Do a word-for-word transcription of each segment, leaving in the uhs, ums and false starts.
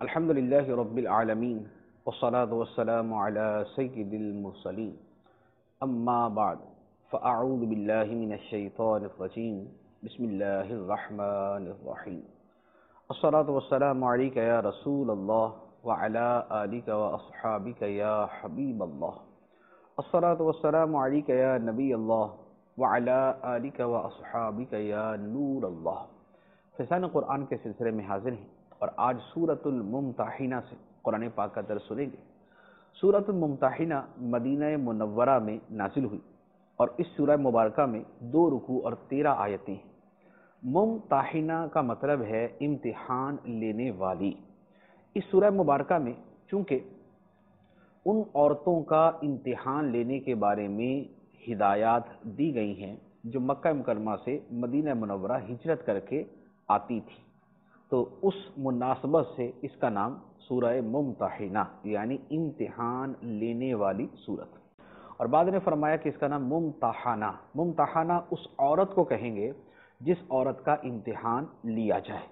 الحمد للہ رب العالمین والصلاة والسلام على سید المرسلین اما بعد فاعوذ باللہ من الشیطان الرجیم بسم اللہ الرحمن الرحیم الصلاة والسلام علیک یا رسول اللہ وعلى آلک واصحابک یا حبیب اللہ الصلاة والسلام علیک یا نبی اللہ وعلى آلک واصحابک یا نور اللہ۔ فیضان قرآن کے سلسلے میں حاضر ہیں اور آج سورۃ الممتحنہ سے قرآن پاک کا درس سنیں گے۔ سورۃ الممتحنہ مدینہ منورہ میں نازل ہوئی اور اس سورہ مبارکہ میں دو رکوع اور تیرہ آیتیں ہیں۔ ممتحنہ کا مطلب ہے امتحان لینے والی۔ اس سورہ مبارکہ میں چونکہ ان عورتوں کا امتحان لینے کے بارے میں ہدایات دی گئی ہیں جو مکہ مکرمہ سے مدینہ منورہ ہجرت کر کے آتی تھی، تو اس مناسبت سے اس کا نام سورہ ممتحنہ یعنی امتحان لینے والی سورت۔ اور بعد نے فرمایا کہ اس کا نام ممتحنہ ممتحنہ اس عورت کو کہیں گے جس عورت کا امتحان لیا جائے۔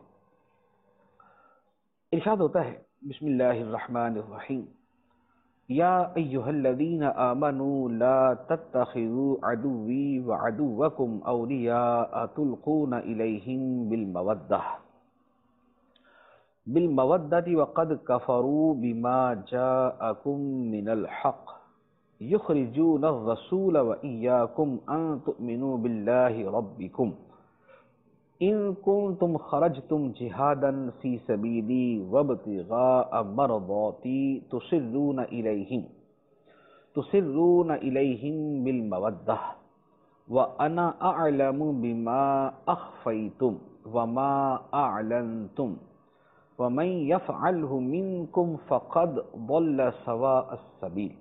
ارشاد ہوتا ہے بسم اللہ الرحمن الرحیم یا ایہا الذین آمنوا لا تتخذوا عدوی وعدوکم اولیاء تلقون الیہم بالمودہ بالمودۃ وقد کفروا بما جاءکم من الحق یخرجون الرسول وإیاکم ان تؤمنوا باللہ ربکم ان کنتم خرجتم جہادا فی سبیلی وابتغاء مرضاتی تسرون الیہم تسرون الیہم بالمودہ وانا اعلم بما اخفیتم وما اعلنتم وَمَن يَفْعَلْهُ مِنْكُمْ فَقَدْ ضَلَّ سَوَاءَ السَّبِيلِ۔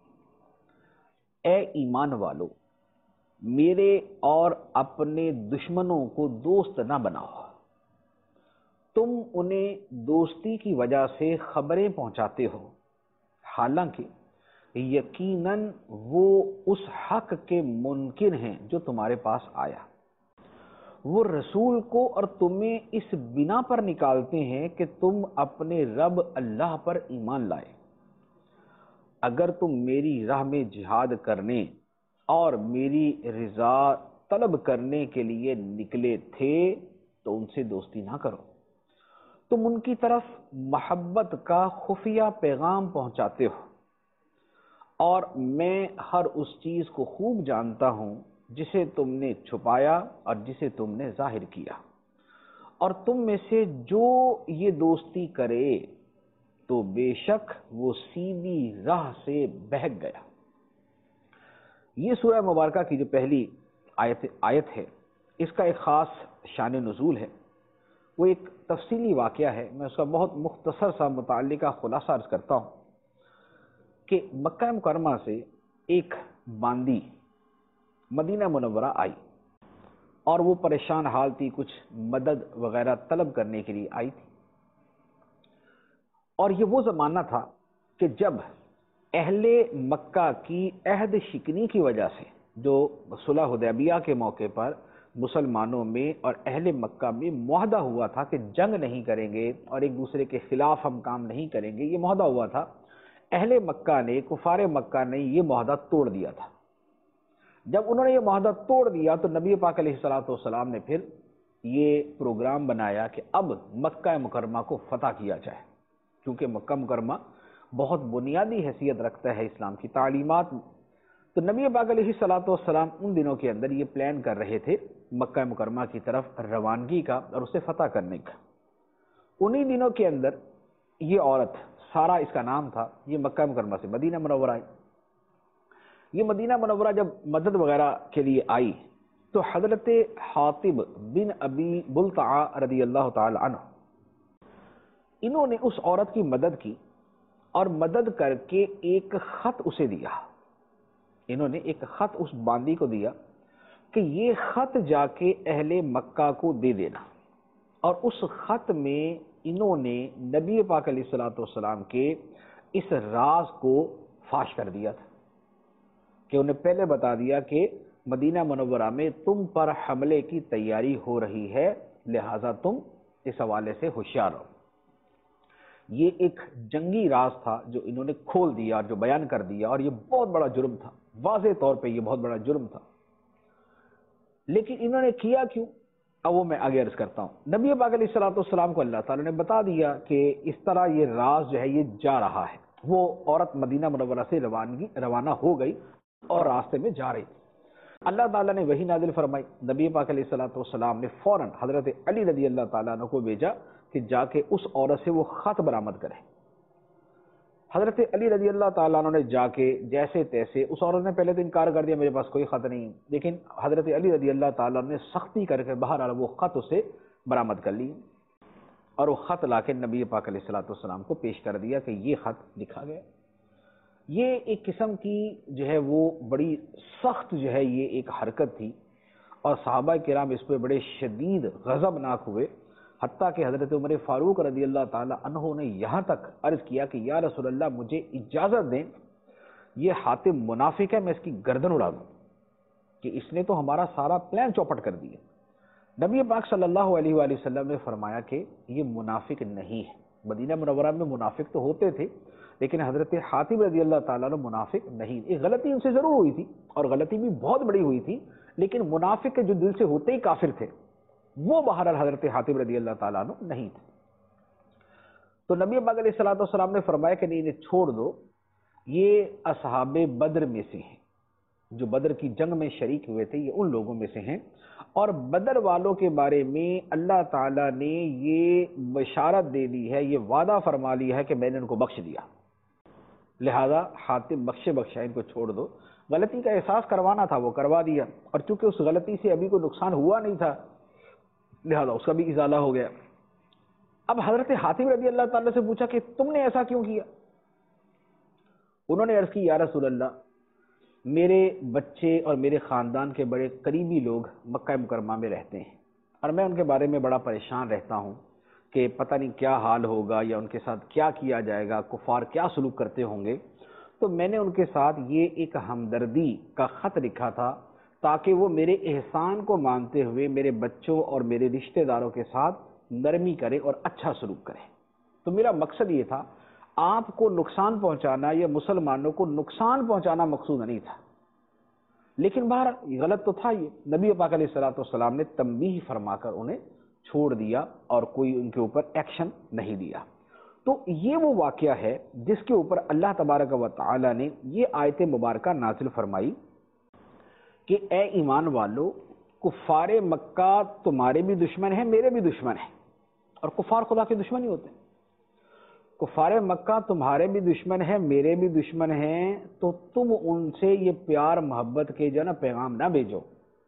اے ایمان والو، میرے اور اپنے دشمنوں کو دوست نہ بناؤ۔ تم انہیں دوستی کی وجہ سے خبریں پہنچاتے ہو، حالانکہ یقیناً وہ اس حق کے منکر ہیں جو تمہارے پاس آیا۔ وہ رسول کو اور تمہیں اس بنا پر نکالتے ہیں کہ تم اپنے رب اللہ پر ایمان لائے۔ اگر تم میری راہ میں جہاد کرنے اور میری رضا طلب کرنے کے لیے نکلے تھے تو ان سے دوستی نہ کرو۔ تم ان کی طرف محبت کا خفیہ پیغام پہنچاتے ہو، اور میں ہر اس چیز کو خوب جانتا ہوں جسے تم نے چھپایا اور جسے تم نے ظاہر کیا، اور تم میں سے جو یہ دوستی کرے تو بے شک وہ سیدھی راہ سے بہک گیا۔ یہ سورہ مبارکہ کی جو پہلی آیت آیت ہے، اس کا ایک خاص شان نزول ہے، وہ ایک تفصیلی واقعہ ہے۔ میں اس کا بہت مختصر سا متعلقہ خلاصہ عرض کرتا ہوں کہ مکہ مکرمہ سے ایک باندی مدینہ منورہ آئی اور وہ پریشان حال تھی، کچھ مدد وغیرہ طلب کرنے کے لیے آئی تھی۔ اور یہ وہ زمانہ تھا کہ جب اہل مکہ کی عہد شکنی کی وجہ سے، جو صلح حدیبیہ کے موقع پر مسلمانوں میں اور اہل مکہ میں معاہدہ ہوا تھا کہ جنگ نہیں کریں گے اور ایک دوسرے کے خلاف ہم کام نہیں کریں گے، یہ معاہدہ ہوا تھا۔ اہل مکہ نے، کفار مکہ نے یہ معاہدہ توڑ دیا تھا۔ جب انہوں نے یہ معاہدہ توڑ دیا تو نبی پاک علیہ الصلوۃ والسلام نے پھر یہ پروگرام بنایا کہ اب مکہ مکرمہ کو فتح کیا جائے، کیونکہ مکہ مکرمہ بہت بنیادی حیثیت رکھتا ہے اسلام کی تعلیمات میں۔ تو نبی پاک علیہ الصلوۃ والسلام ان دنوں کے اندر یہ پلان کر رہے تھے مکہ مکرمہ کی طرف روانگی کا اور اسے فتح کرنے کا۔ انہی دنوں کے اندر یہ عورت، سارہ اس کا نام تھا، یہ مکہ مکرمہ سے مدینہ منورہ آئی۔ یہ مدینہ منورہ جب مدد وغیرہ کے لیے آئی تو حضرت حاطب بن ابی بلتعہ رضی اللہ تعالی عنہ، انہوں نے اس عورت کی مدد کی اور مدد کر کے ایک خط اسے دیا۔ انہوں نے ایک خط اس باندی کو دیا کہ یہ خط جا کے اہل مکہ کو دے دینا، اور اس خط میں انہوں نے نبی پاک علیہ الصلوۃ والسلام کے اس راز کو فاش کر دیا تھا کہ انہیں پہلے بتا دیا کہ مدینہ منورہ میں تم پر حملے کی تیاری ہو رہی ہے، لہٰذا تم اس حوالے سے ہوشیار ہو۔ یہ ایک جنگی راز تھا جو انہوں نے کھول دیا اور جو بیان کر دیا، اور یہ بہت بڑا جرم تھا، واضح طور پہ یہ بہت بڑا جرم تھا۔ لیکن انہوں نے کیا کیوں؟ اب وہ میں آگے عرض کرتا ہوں۔ نبی پاک علیہ الصلوۃ والسلام کو اللہ تعالیٰ نے بتا دیا کہ اس طرح یہ راز جو ہے یہ جا رہا ہے۔ وہ عورت مدینہ منورہ سے روانگی روانہ ہو گئی اور راستے میں جا رہی تھی۔ اللہ تعالیٰ نے وحی نازل فرمائی، نبی پاک علیہ الصلوۃ والسلام نے فوراً حضرت علی رضی اللہ تعالیٰ عنہ کو بھیجا کہ جا کے اس عورت سے وہ خط برآمد کرے۔ حضرت علی رضی اللہ تعالیٰ عنہ نے جا کے جیسے تیسے، اس عورت نے پہلے تو انکار کر دیا، میرے پاس کوئی خط نہیں، لیکن حضرت علی رضی اللہ تعالیٰ عنہ نے سختی کر کے بہرحال وہ خط اسے برآمد کر لی، اور وہ خط لا کے نبی پاک علیہ الصلوۃ والسلام کو پیش کر دیا کہ یہ خط لکھا گیا۔ یہ ایک قسم کی جو ہے وہ بڑی سخت جو ہے یہ ایک حرکت تھی، اور صحابہ کرام اس پہ بڑے شدید غضبناک ہوئے، حتیٰ کہ حضرت عمر فاروق رضی اللہ تعالی عنہ نے یہاں تک عرض کیا کہ یا رسول اللہ مجھے اجازت دیں، یہ حاتم منافق ہے، میں اس کی گردن اڑا دوں، کہ اس نے تو ہمارا سارا پلان چوپٹ کر دیا۔ نبی پاک صلی اللہ علیہ وآلہ وسلم نے فرمایا کہ یہ منافق نہیں ہے۔ مدینہ منورہ میں منافق تو ہوتے تھے، لیکن حضرت حاتم رضی اللہ تعالیٰ نے منافق نہیں۔ ایک غلطی ان سے ضرور ہوئی تھی، اور غلطی بھی بہت بڑی ہوئی تھی، لیکن منافق کے جو دل سے ہوتے ہی کافر تھے، وہ بہرحال حضرت حاتم رضی اللہ تعالیٰ عنہ نہیں تھے۔ تو نبی پاک علیہ الصلوۃ والسلام نے فرمایا کہ نہیں، انہیں چھوڑ دو، یہ اصحاب بدر میں سے ہیں، جو بدر کی جنگ میں شریک ہوئے تھے، یہ ان لوگوں میں سے ہیں، اور بدر والوں کے بارے میں اللہ تعالیٰ نے یہ بشارت دے دی ہے، یہ وعدہ فرما لیا ہے کہ میں نے ان کو بخش دیا، لہذا حاتم بخشے بخشا، ان کو چھوڑ دو۔ غلطی کا احساس کروانا تھا، وہ کروا دیا، اور چونکہ اس غلطی سے ابھی کوئی نقصان ہوا نہیں تھا، لہذا اس کا بھی ازالہ ہو گیا۔ اب حضرت حاتم رضی اللہ تعالیٰ سے پوچھا کہ تم نے ایسا کیوں کیا؟ انہوں نے عرض کی یا رسول اللہ، میرے بچے اور میرے خاندان کے بڑے قریبی لوگ مکہ مکرمہ میں رہتے ہیں، اور میں ان کے بارے میں بڑا پریشان رہتا ہوں کہ پتہ نہیں کیا حال ہوگا، یا ان کے ساتھ کیا کیا جائے گا، کفار کیا سلوک کرتے ہوں گے۔ تو میں نے ان کے ساتھ یہ ایک ہمدردی کا خط لکھا تھا، تاکہ وہ میرے احسان کو مانتے ہوئے میرے بچوں اور میرے رشتہ داروں کے ساتھ نرمی کریں اور اچھا سلوک کریں۔ تو میرا مقصد یہ تھا، آپ کو نقصان پہنچانا یا مسلمانوں کو نقصان پہنچانا مقصود نہیں تھا، لیکن باہر غلط تو تھا۔ یہ نبی پاک علیہ الصلوۃ والسلام نے تنبیہ فرما کر انہیں چھوڑ دیا، اور کوئی ان کے اوپر ایکشن نہیں دیا۔ تو یہ وہ واقعہ ہے جس کے اوپر اللہ تبارک و تعالی نے یہ آیت مبارکہ نازل فرمائی کہ اے ایمان والو، کفار مکہ تمہارے بھی دشمن ہیں، میرے بھی دشمن ہیں، اور کفار خدا کے دشمن ہی ہوتے ہیں۔ کفار مکہ تمہارے بھی دشمن ہیں، میرے بھی دشمن ہیں، تو تم ان سے یہ پیار محبت کے جو نا پیغام نہ بھیجو،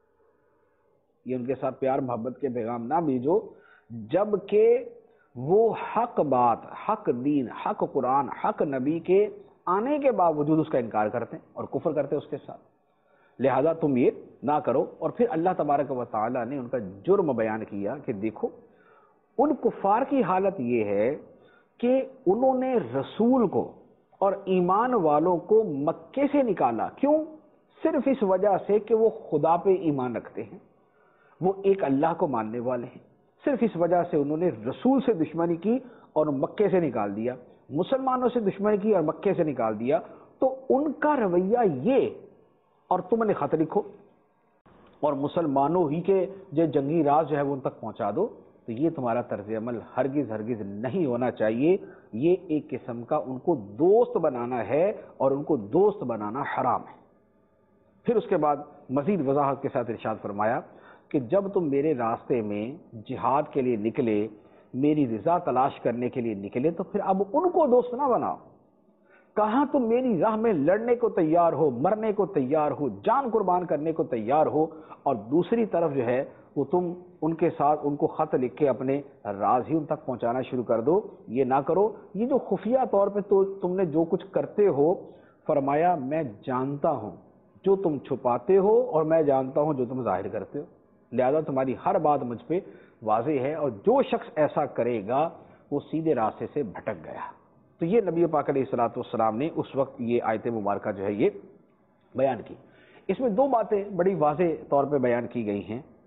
یہ ان کے ساتھ پیار محبت کے پیغام نہ بھیجو، جبکہ وہ حق بات، حق دین، حق قرآن، حق نبی کے آنے کے باوجود اس کا انکار کرتے ہیں اور کفر کرتے ہیں اس کے ساتھ، لہذا تم یہ نہ کرو۔ اور پھر اللہ تبارک و تعالی نے ان کا جرم بیان کیا کہ دیکھو، ان کفار کی حالت یہ ہے کہ انہوں نے رسول کو اور ایمان والوں کو مکے سے نکالا، کیوں؟ صرف اس وجہ سے کہ وہ خدا پہ ایمان رکھتے ہیں، وہ ایک اللہ کو ماننے والے ہیں، صرف اس وجہ سے انہوں نے رسول سے دشمنی کی اور مکے سے نکال دیا، مسلمانوں سے دشمنی کی اور مکے سے نکال دیا۔ تو ان کا رویہ یہ، اور تم نے خط لکھو اور مسلمانوں ہی کے جو جنگی راز جو ہے وہ ان تک پہنچا دو، تو یہ تمہارا طرز عمل ہرگز ہرگز نہیں ہونا چاہیے۔ یہ ایک قسم کا ان کو دوست بنانا ہے، اور ان کو دوست بنانا حرام ہے۔ پھر اس کے بعد مزید وضاحت کے ساتھ ارشاد فرمایا کہ جب تم میرے راستے میں جہاد کے لیے نکلے، میری رضا تلاش کرنے کے لیے نکلے، تو پھر اب ان کو دوست نہ بناؤ۔ کہاں تم میری راہ میں لڑنے کو تیار ہو، مرنے کو تیار ہو، جان قربان کرنے کو تیار ہو، اور دوسری طرف جو ہے وہ تم ان کے ساتھ ان کو خط لکھ کے اپنے راز ہی ان تک پہنچانا شروع کر دو۔ یہ نہ کرو۔ یہ جو خفیہ طور پہ تو تم نے جو کچھ کرتے ہو، فرمایا میں جانتا ہوں جو تم چھپاتے ہو، اور میں جانتا ہوں جو تم ظاہر کرتے ہو، لہذا تمہاری ہر بات مجھ پہ واضح ہے، اور جو شخص ایسا کرے گا وہ سیدھے راستے سے بھٹک گیا۔ تو یہ نبی پاک علیہ الصلوۃ والسلام نے اس وقت یہ آیت مبارکہ جو ہے یہ بیان کی۔ اس میں دو باتیں بڑی واضح طور پہ بیان کی گئی ہیں،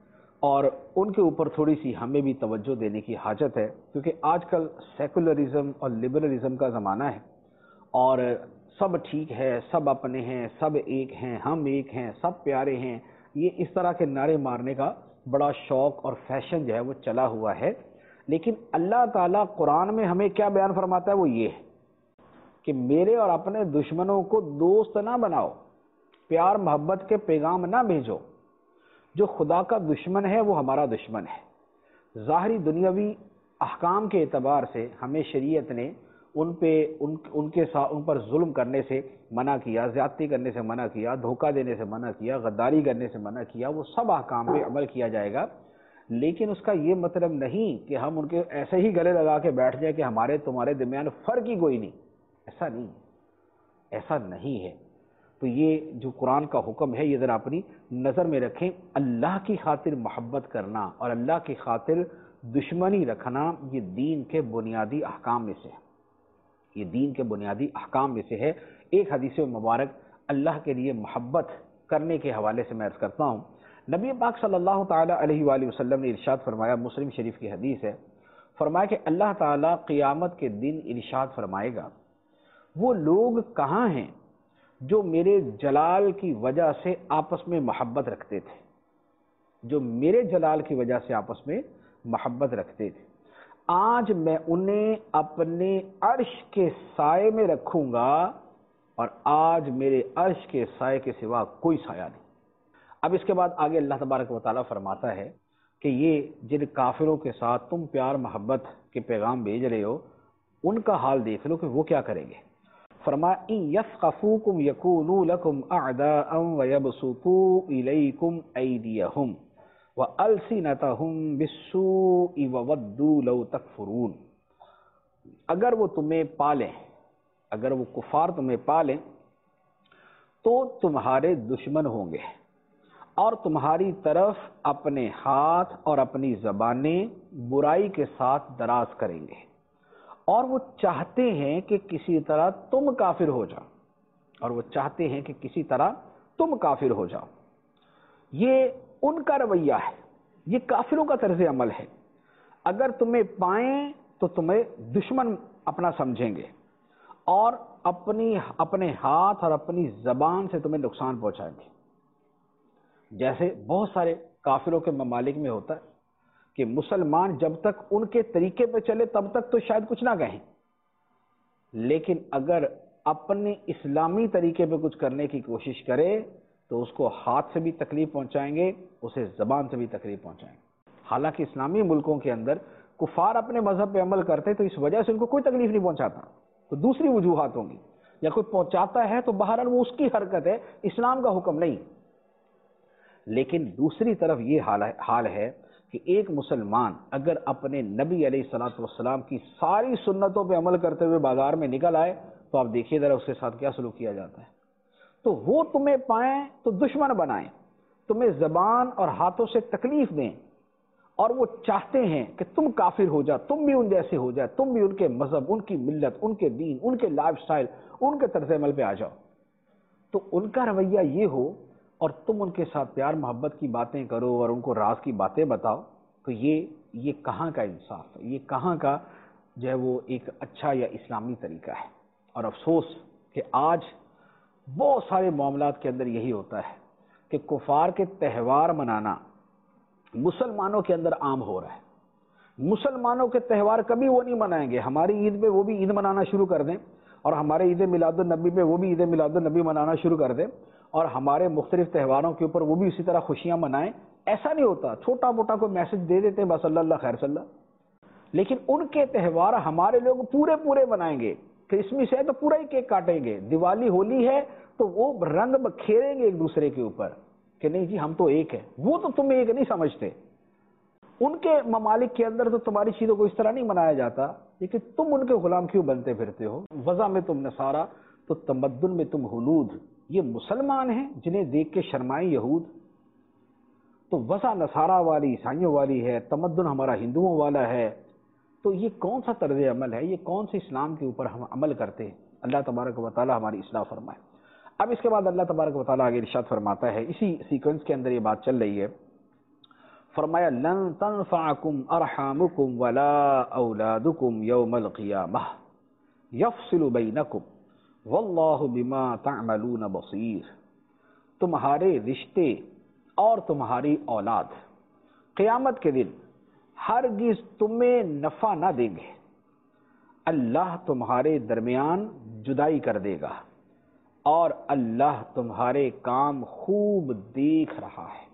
اور ان کے اوپر تھوڑی سی ہمیں بھی توجہ دینے کی حاجت ہے، کیونکہ آج کل سیکولرزم اور لبرلزم کا زمانہ ہے، اور سب ٹھیک ہے، سب اپنے ہیں، سب ایک ہیں، ہم ایک ہیں، سب پیارے ہیں، یہ اس طرح کے نعرے مارنے کا بڑا شوق اور فیشن جو ہے وہ چلا ہوا ہے۔ لیکن اللہ تعالیٰ قرآن میں ہمیں کیا بیان فرماتا ہے، وہ یہ ہے کہ میرے اور اپنے دشمنوں کو دوست نہ بناؤ، پیار محبت کے پیغام نہ بھیجو۔ جو خدا کا دشمن ہے وہ ہمارا دشمن ہے۔ ظاہری دنیاوی احکام کے اعتبار سے ہمیں شریعت نے ان پہ ان ان کے ساتھ ان پر ظلم کرنے سے منع کیا، زیادتی کرنے سے منع کیا، دھوکہ دینے سے منع کیا، غداری کرنے سے منع کیا، وہ سب احکام پہ عمل کیا جائے گا۔ لیکن اس کا یہ مطلب نہیں کہ ہم ان کے ایسے ہی گلے لگا کے بیٹھ جائیں کہ ہمارے تمہارے درمیان فرق ہی کوئی نہیں، ایسا نہیں، ایسا نہیں ہے۔ تو یہ جو قرآن کا حکم ہے یہ ذرا اپنی نظر میں رکھیں۔ اللہ کی خاطر محبت کرنا اور اللہ کی خاطر دشمنی رکھنا یہ دین کے بنیادی احکام میں سے ہے، یہ دین کے بنیادی احکام میں سے ہے۔ ایک حدیث مبارک اللہ کے لیے محبت کرنے کے حوالے سے میں عرض کرتا ہوں۔ نبی پاک صلی اللہ تعالیٰ علیہ وآلہ وسلم نے ارشاد فرمایا، مسلم شریف کی حدیث ہے، فرمایا کہ اللہ تعالیٰ قیامت کے دن ارشاد فرمائے گا، وہ لوگ کہاں ہیں جو میرے جلال کی وجہ سے آپس میں محبت رکھتے تھے، جو میرے جلال کی وجہ سے آپس میں محبت رکھتے تھے، آج میں انہیں اپنے عرش کے سائے میں رکھوں گا، اور آج میرے عرش کے سائے کے سوا کوئی سایہ نہیں۔ اب اس کے بعد آگے اللہ تبارک و تعالیٰ فرماتا ہے کہ یہ جن کافروں کے ساتھ تم پیار محبت کے پیغام بھیج رہے ہو، ان کا حال دیکھ لو کہ وہ کیا کریں گے۔ فرمایا ان یثقفوکم یکونوا لکم اعداء ویبسطوا الیکم ایدیہم وَأَلْسِنَتَهُمْ بِالسُّوءِ وَوَدُّوا لَوْ تَكْفُرُونَ، اگر وہ تمہیں پالیں، اگر وہ کفار تمہیں پالیں تو تمہارے دشمن ہوں گے، اور تمہاری طرف اپنے ہاتھ اور اپنی زبانیں برائی کے ساتھ دراز کریں گے، اور وہ چاہتے ہیں کہ کسی طرح تم کافر ہو جاؤ، اور وہ چاہتے ہیں کہ کسی طرح تم کافر ہو جاؤ۔ یہ ان کا رویہ ہے، یہ کافروں کا طرز عمل ہے۔ اگر تمہیں پائیں تو تمہیں دشمن اپنا سمجھیں گے، اور اپنی اپنے ہاتھ اور اپنی زبان سے تمہیں نقصان پہنچائیں گے۔ جیسے بہت سارے کافروں کے ممالک میں ہوتا ہے کہ مسلمان جب تک ان کے طریقے پہ چلے تب تک تو شاید کچھ نہ کہیں، لیکن اگر اپنے اسلامی طریقے پہ کچھ کرنے کی کوشش کرے تو اس کو ہاتھ سے بھی تکلیف پہنچائیں گے، اسے زبان سے بھی تکلیف پہنچائیں گے۔ حالانکہ اسلامی ملکوں کے اندر کفار اپنے مذہب پہ عمل کرتے تو اس وجہ سے ان کو کوئی تکلیف نہیں پہنچاتا، تو دوسری وجوہات ہوں گی، یا کوئی پہنچاتا ہے تو بہرحال وہ اس کی حرکت ہے، اسلام کا حکم نہیں۔ لیکن دوسری طرف یہ حال ہے کہ ایک مسلمان اگر اپنے نبی علیہ الصلوۃ والسلام کی ساری سنتوں پہ عمل کرتے ہوئے بازار میں نکل آئے تو آپ دیکھیے ذرا اس کے ساتھ کیا سلوک کیا جاتا ہے۔ تو وہ تمہیں پائیں تو دشمن بنائیں، تمہیں زبان اور ہاتھوں سے تکلیف دیں، اور وہ چاہتے ہیں کہ تم کافر ہو جا، تم بھی ان جیسے ہو جائے، تم بھی ان کے مذہب، ان کی ملت، ان کے دین، ان کے لائف سٹائل، ان کے طرز عمل پہ آ جاؤ۔ تو ان کا رویہ یہ ہو اور تم ان کے ساتھ پیار محبت کی باتیں کرو اور ان کو راز کی باتیں بتاؤ، تو یہ یہ کہاں کا انصاف ہے، یہ کہاں کا جو ہے وہ ایک اچھا یا اسلامی طریقہ ہے۔ اور افسوس کہ آج بہت سارے معاملات کے اندر یہی ہوتا ہے کہ کفار کے تہوار منانا مسلمانوں کے اندر عام ہو رہا ہے۔ مسلمانوں کے تہوار کبھی وہ نہیں منائیں گے، ہماری عید پہ وہ بھی عید منانا شروع کر دیں، اور ہمارے عید میلاد النبی پہ وہ بھی عید میلاد النبی منانا شروع کر دیں، اور ہمارے مختلف تہواروں کے اوپر وہ بھی اسی طرح خوشیاں منائیں۔ ایسا نہیں ہوتا، چھوٹا موٹا کوئی میسج دے دیتے ہیں بس اللہ اللہ خیر صلی اللہ، لیکن ان کے تہوار ہمارے لوگ پورے پورے منائیں گے۔ کرسمس ہے تو پورا ہی کیک کاٹیں گے، دیوالی ہولی ہے تو وہ رنگ بکھیریں گے ایک دوسرے کے اوپر کہ نہیں جی ہم تو ایک ہیں، وہ تو تم ایک نہیں سمجھتے۔ ان کے ممالک کے اندر تو تمہاری چیزوں کو اس طرح نہیں منایا جاتا، لیکن تم ان کے غلام کیوں بنتے پھرتے ہو؟ وضع میں تم نصارہ تو تمدن میں تم ہنود۔ یہ مسلمان ہیں جنہیں دیکھ کے شرمائیں یہود، تو وضع نصارہ والی، عیسائیوں والی ہے، تمدن ہمارا ہندوؤں والا ہے، تو یہ کون سا طرز عمل ہے، یہ کون سے اسلام کے اوپر ہم عمل کرتے ہیں؟ اللہ تبارک و تعالی ہماری اصلاح فرمائے۔ اب اس کے بعد اللہ تبارک و تعالی آگے ارشاد فرماتا ہے، اسی سیکوینس کے اندر یہ بات چل رہی ہے، فرمایا لن تنفعکم ارحامکم ولا اولادکم یوم القیامہ یفصل بینکم واللہ بما تعملون بصیر، تمہارے رشتے اور تمہاری اولاد قیامت کے دن ہرگز تمہیں نفع نہ دیں گے، اللہ تمہارے درمیان جدائی کر دے گا اور اللہ تمہارے کام خوب دیکھ رہا ہے۔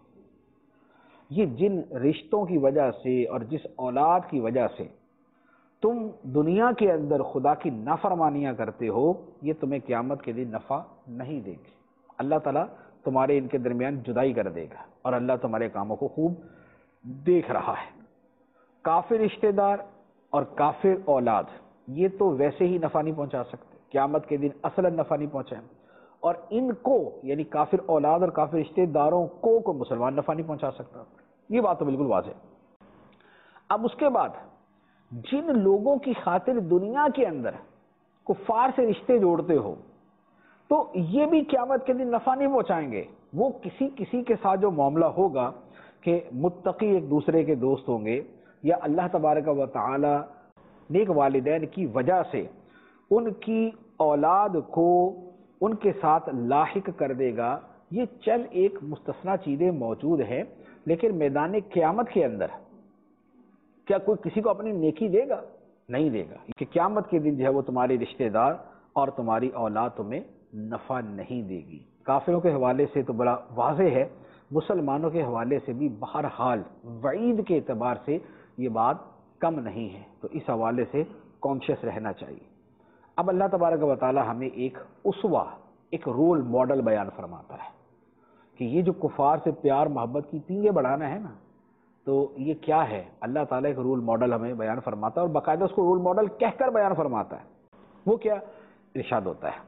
یہ جن رشتوں کی وجہ سے اور جس اولاد کی وجہ سے تم دنیا کے اندر خدا کی نافرمانیاں کرتے ہو، یہ تمہیں قیامت کے دن نفع نہیں دیں گے۔ اللہ تعالیٰ تمہارے ان کے درمیان جدائی کر دے گا اور اللہ تمہارے کاموں کو خوب دیکھ رہا ہے۔ کافر رشتہ دار اور کافر اولاد یہ تو ویسے ہی نفع نہیں پہنچا سکتے، قیامت کے دن اصلاً نفع نہیں پہنچائیں، اور ان کو یعنی کافر اولاد اور کافر رشتہ داروں کو کوئی مسلمان نفع نہیں پہنچا سکتا۔ یہ بات تو بالکل واضح ہے۔ اب اس کے بعد جن لوگوں کی خاطر دنیا کے اندر کفار سے رشتے جوڑتے ہو، تو یہ بھی قیامت کے دن نفع نہیں پہنچائیں گے۔ وہ کسی کسی کے ساتھ جو معاملہ ہوگا کہ متقی ایک دوسرے کے دوست ہوں گے، یا اللہ تبارک و تعالی نیک والدین کی وجہ سے ان کی اولاد کو ان کے ساتھ لاحق کر دے گا، یہ چل ایک مستثنی چیزیں موجود ہیں، لیکن میدان قیامت کے اندر کیا کوئی کسی کو اپنی نیکی دے گا؟ نہیں دے گا، کہ قیامت کے دن جو ہے وہ تمہارے رشتہ دار اور تمہاری اولاد تمہیں نفع نہیں دے گی۔ کافروں کے حوالے سے تو بڑا واضح ہے، مسلمانوں کے حوالے سے بھی بہرحال وعید کے اعتبار سے یہ بات کم نہیں ہے، تو اس حوالے سے کانشیس رہنا چاہیے۔ اب اللہ تبارک و تعالی ہمیں ایک اسوہ، ایک رول ماڈل بیان فرماتا ہے کہ یہ جو کفار سے پیار محبت کی تیغیں بڑھانا ہے نا، تو یہ کیا ہے؟ اللہ تعالیٰ ایک رول ماڈل ہمیں بیان فرماتا ہے، اور باقاعدہ اس کو رول ماڈل کہہ کر بیان فرماتا ہے۔ وہ کیا؟ ارشاد ہوتا ہے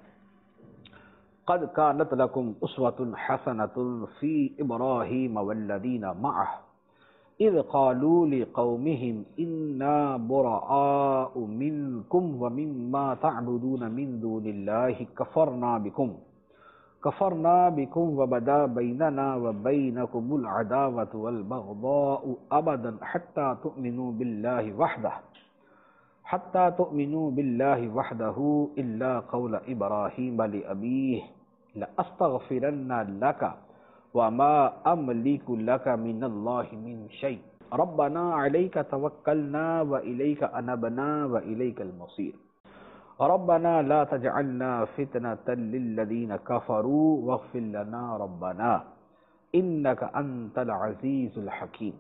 قد كانت لكم اسوة حسنة في ابراہیم والذین معه اذ قالوا لقومهم انا براء منكم ومما تعبدون من دون الله كفرنا بكم كفرنا بكم وبدا بيننا وبينكم العداوة والبغضاء ابدا حتى تؤمنوا بالله وحده حتى تؤمنوا بالله وحده الا قول ابراہیم لأبيه لأستغفرن لك وما املك لك من الله من شيء ربنا عليك توكلنا واليك انبنا واليك المصير ربنا لا تجعلنا فتنة للذين كفروا واغفر لنا ربنا انك انت العزيز الحكيم۔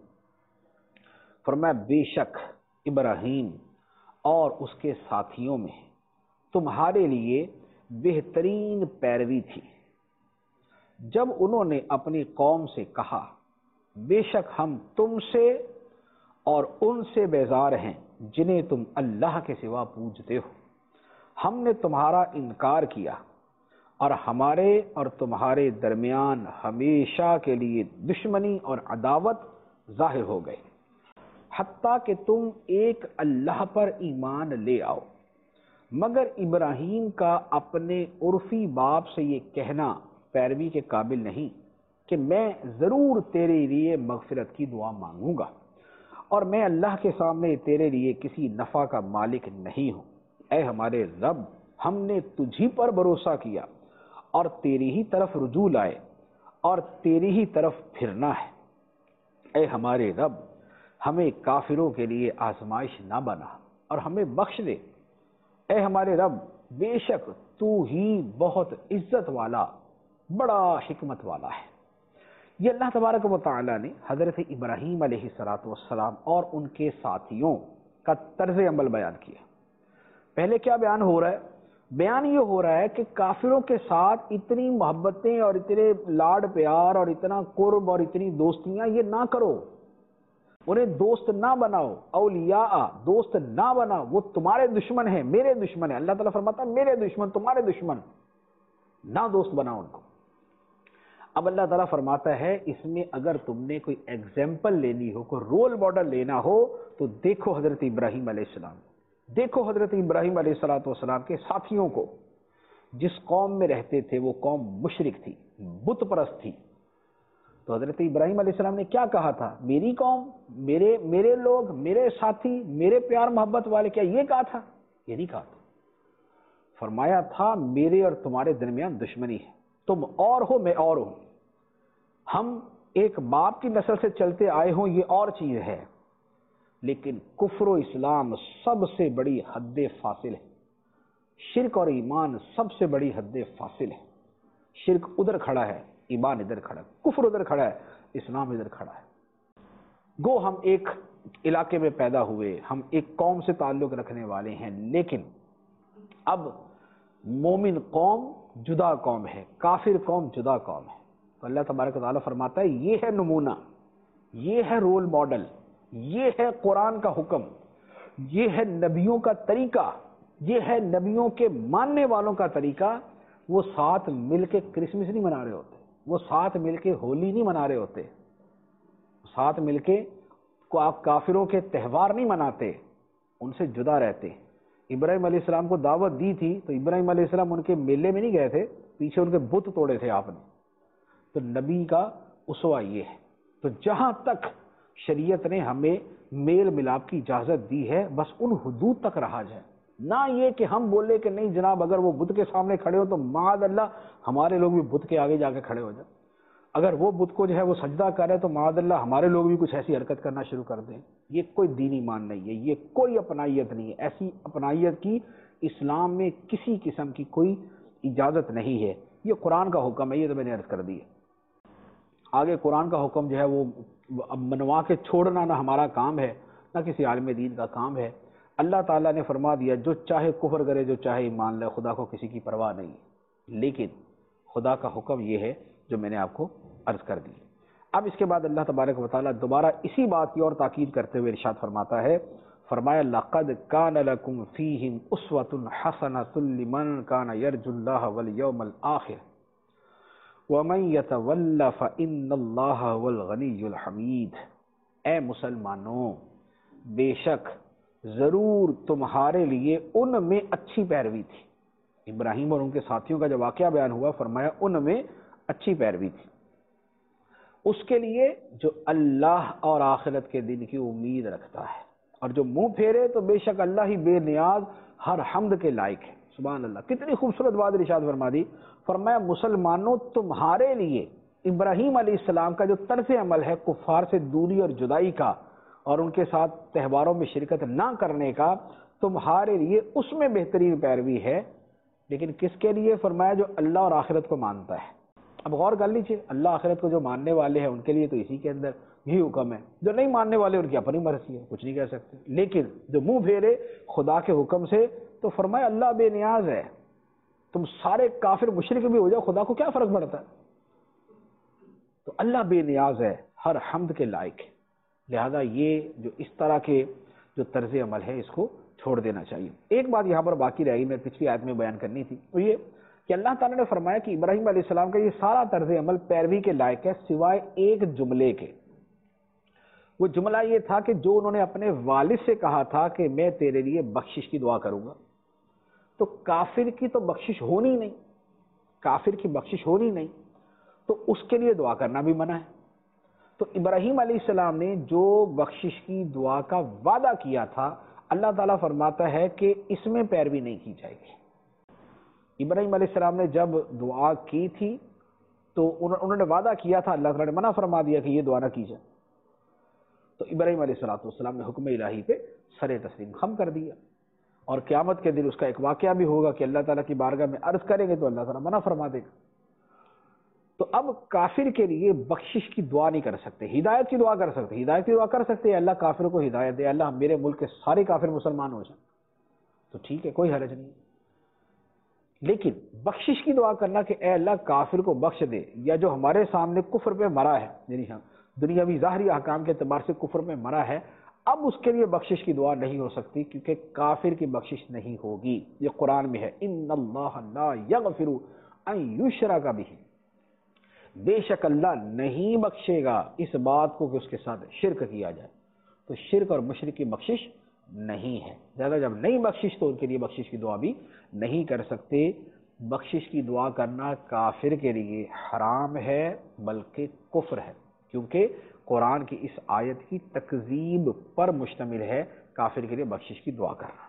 فرمایا بے شک ابراہیم اور اس کے ساتھیوں میں تمہارے لیے بہترین پیروی تھی، جب انہوں نے اپنی قوم سے کہا بے شک ہم تم سے اور ان سے بیزار ہیں جنہیں تم اللہ کے سوا پوجتے ہو، ہم نے تمہارا انکار کیا اور ہمارے اور تمہارے درمیان ہمیشہ کے لیے دشمنی اور عداوت ظاہر ہو گئی، حتیٰ کہ تم ایک اللہ پر ایمان لے آؤ۔ مگر ابراہیم کا اپنے عرفی باپ سے یہ کہنا پیروی کے قابل نہیں کہ میں ضرور تیرے لیے مغفرت کی دعا مانگوں گا، اور میں اللہ کے سامنے تیرے لیے کسی نفع کا مالک نہیں ہوں۔ اے ہمارے رب، ہم نے تجھی پر بھروسہ کیا اور تیری ہی طرف رجوع لائے اور تیری ہی طرف پھرنا ہے۔ اے ہمارے رب، ہمیں کافروں کے لیے آزمائش نہ بنا اور ہمیں بخش دے۔ اے ہمارے رب، بے شک تو ہی بہت عزت والا، بڑا حکمت والا ہے۔ یہ اللہ تبارک و تعالی نے حضرت ابراہیم علیہ السلام اور ان کے ساتھیوں کا طرز عمل بیان کیا۔ پہلے کیا بیان ہو رہا ہے؟ بیان یہ ہو رہا ہے کہ کافروں کے ساتھ اتنی محبتیں اور اتنے لاڈ پیار اور اتنا قرب اور اتنی دوستیاں یہ نہ کرو، انہیں دوست نہ بناؤ، اولیاء دوست نہ بناؤ، وہ تمہارے دشمن ہیں، میرے دشمن ہیں۔ اللہ تعالیٰ فرماتا ہے میرے دشمن تمہارے دشمن، نہ دوست بناؤ ان کو۔ اب اللہ تعالیٰ فرماتا ہے اس میں اگر تم نے کوئی ایگزامپل لینی ہو، کوئی رول ماڈل لینا ہو، تو دیکھو حضرت ابراہیم علیہ السلام، دیکھو حضرت ابراہیم علیہ السلام کے ساتھیوں کو۔ جس قوم میں رہتے تھے وہ قوم مشرک تھی، بت پرست تھی، تو حضرت ابراہیم علیہ السلام نے کیا کہا تھا؟ میری قوم، میرے میرے لوگ، میرے ساتھی، میرے پیار محبت والے، کیا یہ کہا تھا؟ یہ نہیں کہا تھا۔ فرمایا تھا میرے اور تمہارے درمیان دشمنی ہے، تم اور ہو میں اور ہوں، ہم ایک باپ کی نسل سے چلتے آئے ہوں یہ اور چیز ہے، لیکن کفر و اسلام سب سے بڑی حد فاصل ہے، شرک اور ایمان سب سے بڑی حد فاصل ہے۔ شرک ادھر کھڑا ہے، ایمان ادھر کھڑا ہے، کفر ادھر کھڑا ہے، اسلام ادھر کھڑا ہے۔ گو ہم ایک علاقے میں پیدا ہوئے، ہم ایک قوم سے تعلق رکھنے والے ہیں، لیکن اب مومن قوم جدا قوم ہے، کافر قوم جدا قوم ہے۔ تو اللہ تبارک و تعالیٰ فرماتا ہے یہ ہے نمونہ، یہ ہے رول ماڈل، یہ ہے قرآن کا حکم، یہ ہے نبیوں کا طریقہ، یہ ہے نبیوں کے ماننے والوں کا طریقہ۔ وہ ساتھ مل کے کرسمس نہیں منا رہے ہوتے، وہ ساتھ مل کے ہولی نہیں منا رہے ہوتے، ساتھ مل کے کافروں کے تہوار نہیں مناتے، ان سے جدا رہتے۔ ابراہیم علیہ السلام کو دعوت دی تھی تو ابراہیم علیہ السلام ان کے میلے میں نہیں گئے تھے، پیچھے ان کے بت توڑے تھے آپ نے۔ تو نبی کا اسوہ یہ ہے۔ تو جہاں تک شریعت نے ہمیں میل ملاپ کی اجازت دی ہے، بس ان حدود تک رہا جائے، نہ یہ کہ ہم بولے کہ نہیں جناب اگر وہ بت کے سامنے کھڑے ہو تو معاذ اللہ ہمارے لوگ بھی بت کے آگے جا کے کھڑے ہو جائیں، اگر وہ بت کو جو ہے وہ سجدہ کرے تو معاذ اللہ ہمارے لوگ بھی کچھ ایسی حرکت کرنا شروع کر دیں۔ یہ کوئی دینی مان نہیں ہے، یہ کوئی اپنائیت نہیں ہے، ایسی اپنائیت کی اسلام میں کسی قسم کی کوئی اجازت نہیں ہے۔ یہ قرآن کا حکم ہے، یہ تو میں نے عرض کر دی ہے۔ آگے قرآن کا حکم جو ہے وہ منوا کے چھوڑنا نہ ہمارا کام ہے نہ کسی عالم دین کا کام ہے۔ اللہ تعالیٰ نے فرما دیا جو چاہے کفر کرے جو چاہے ایمان لے، خدا کو کسی کی پرواہ نہیں، لیکن خدا کا حکم یہ ہے جو میں نے آپ کو عرض کر دی۔ اب اس کے بعد اللہ تبارک و تعالیٰ دوبارہ اسی بات کی اور تاکید کرتے ہوئے ارشاد فرماتا ہے، فرمایا لَقَدْ كَانَ لَكُمْ فِيهِمْ أُسْوَةٌ حَسَنَةٌ لِمَنْ كَانَ يَرْجُو اللَّهَ وَالْيَوْمَ الْآخِرَ وَمَنْ يَتَوَلَّ فَإِنَّ اللَّهَ هُوَ الْغَنِيُّ الْحَمِيدُ۔ اے مسلمانوں، بے شک ضرور تمہارے لیے ان میں اچھی پیروی تھی۔ ابراہیم اور ان کے ساتھیوں کا جو واقعہ بیان ہوا، فرمایا ان میں اچھی پیروی تھی اس کے لیے جو اللہ اور آخرت کے دن کی امید رکھتا ہے، اور جو منہ پھیرے تو بے شک اللہ ہی بے نیاز ہر حمد کے لائق ہے۔ سبحان اللہ، کتنی خوبصورت بات ارشاد فرما دی۔ فرمایا مسلمانوں تمہارے لیے ابراہیم علیہ السلام کا جو طرز عمل ہے کفار سے دوری اور جدائی کا اور ان کے ساتھ تہواروں میں شرکت نہ کرنے کا، تمہارے لیے اس میں بہترین پیروی ہے، لیکن کس کے لیے؟ فرمایا جو اللہ اور آخرت کو مانتا ہے۔ اب غور کر لیجیے، اللہ آخرت کو جو ماننے والے ہیں ان کے لیے تو اسی کے اندر یہی حکم ہے، جو نہیں ماننے والے ان کی اپنی مرضی ہے، کچھ نہیں کہہ سکتے، لیکن جو منہ پھیرے خدا کے حکم سے تو فرمایا اللہ بے نیاز ہے، تم سارے کافر مشرک بھی ہو جاؤ خدا کو کیا فرق پڑتا ہے؟ تو اللہ بے نیاز ہے، ہر حمد کے لائق ہے، لہذا یہ جو اس طرح کے جو طرز عمل ہے اس کو چھوڑ دینا چاہیے۔ ایک بات یہاں پر باقی رہ گئی، میں پچھلی آیت میں بیان کرنی تھی، وہ یہ کہ اللہ تعالیٰ نے فرمایا کہ ابراہیم علیہ السلام کا یہ سارا طرز عمل پیروی کے لائق ہے سوائے ایک جملے کے۔ وہ جملہ یہ تھا کہ جو انہوں نے اپنے والد سے کہا تھا کہ میں تیرے لیے بخشش کی دعا کروں گا، تو کافر کی تو بخشش ہونی نہیں، کافر کی بخشش ہونی نہیں، تو اس کے لیے دعا کرنا بھی منع ہے۔ تو ابراہیم علیہ السلام نے جو بخشش کی دعا کا وعدہ کیا تھا، اللہ تعالیٰ فرماتا ہے کہ اس میں پیروی نہیں کی جائے گی۔ ابراہیم علیہ السلام نے جب دعا کی تھی تو انہوں نے وعدہ کیا تھا، اللہ تعالیٰ نے منع فرما دیا کہ یہ دعا نہ کی جائے، تو ابراہیم علیہ السلام نے حکم الہی پہ سر تسلیم خم کر دیا، اور قیامت کے دن اس کا ایک واقعہ بھی ہوگا کہ اللہ تعالیٰ کی بارگاہ میں عرض کریں گے تو اللہ تعالیٰ منع فرما دے گا۔ تو اب کافر کے لیے بخشش کی دعا نہیں کر سکتے، ہدایت کی دعا کر سکتے، ہدایت کی دعا کر سکتے ہیں اللہ کافر کو ہدایت دے، اللہ میرے ملک کے سارے کافر مسلمان ہو جائیں، تو ٹھیک ہے، کوئی حرج نہیں، لیکن بخشش کی دعا کرنا کہ اے اللہ کافر کو بخش دے، یا جو ہمارے سامنے کفر پہ مرا ہے، یعنی ہم دنیاوی ظاہری احکام کے اعتبار سے کفر پہ مرا ہے، اب اس کے لیے بخشش کی دعا نہیں ہو سکتی، کیونکہ کافر کی بخشش نہیں ہوگی۔ یہ قرآن میں ہے، ان اللہ لا یغفر ان یشرک بہ، بے شک اللہ نہیں بخشے گا اس بات کو کہ اس کے ساتھ شرک کیا جائے، تو شرک اور مشرک کی بخشش نہیں ہے، زیادہ جب نہیں بخشش تو ان کے لیے بخشش کی دعا بھی نہیں کر سکتے۔ بخشش کی دعا کرنا کافر کے لیے حرام ہے بلکہ کفر ہے، کیونکہ قرآن کی اس آیت کی تکذیب پر مشتمل ہے کافر کے لیے بخشش کی دعا کرنا۔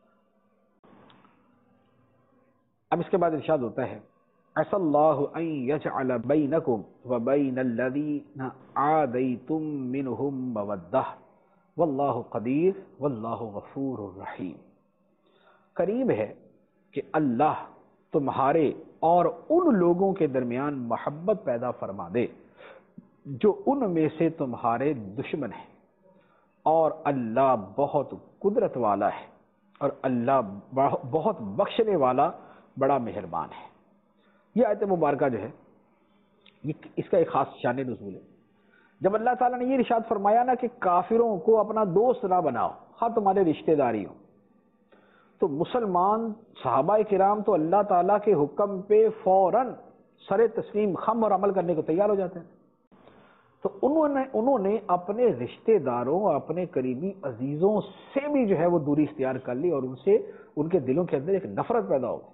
اب اس کے بعد ارشاد ہوتا ہے عَسَى اللَّهُ أَن يَجْعَلَ بَيْنَكُمْ وَبَيْنَ الَّذِينَ عَادَيْتُم مِّنْهُم مَّوَدَّةً وَاللَّهُ قَدِيرٌ وَاللَّهُ غَفُورٌ رَحِيمٌ۔ قریب ہے کہ اللہ تمہارے اور ان لوگوں کے درمیان محبت پیدا فرما دے جو ان میں سے تمہارے دشمن ہیں، اور اللہ بہت قدرت والا ہے، اور اللہ بہت بخشنے والا بڑا مہربان ہے۔ یہ آیت مبارکہ جو ہے یہ اس کا ایک خاص شان نزول ہے۔ جب اللہ تعالیٰ نے یہ ارشاد فرمایا نا کہ کافروں کو اپنا دوست نہ بناؤ، خواہ تمہارے رشتہ داری ہوں، تو مسلمان صحابہ کرام تو اللہ تعالیٰ کے حکم پہ فوراً سر تسلیم خم اور عمل کرنے کو تیار ہو جاتے ہیں۔ تو انہوں نے انہوں نے اپنے رشتہ داروں اور اپنے قریبی عزیزوں سے بھی جو ہے وہ دوری اختیار کر لی، اور ان سے ان کے دلوں کے اندر ایک نفرت پیدا ہو گئی۔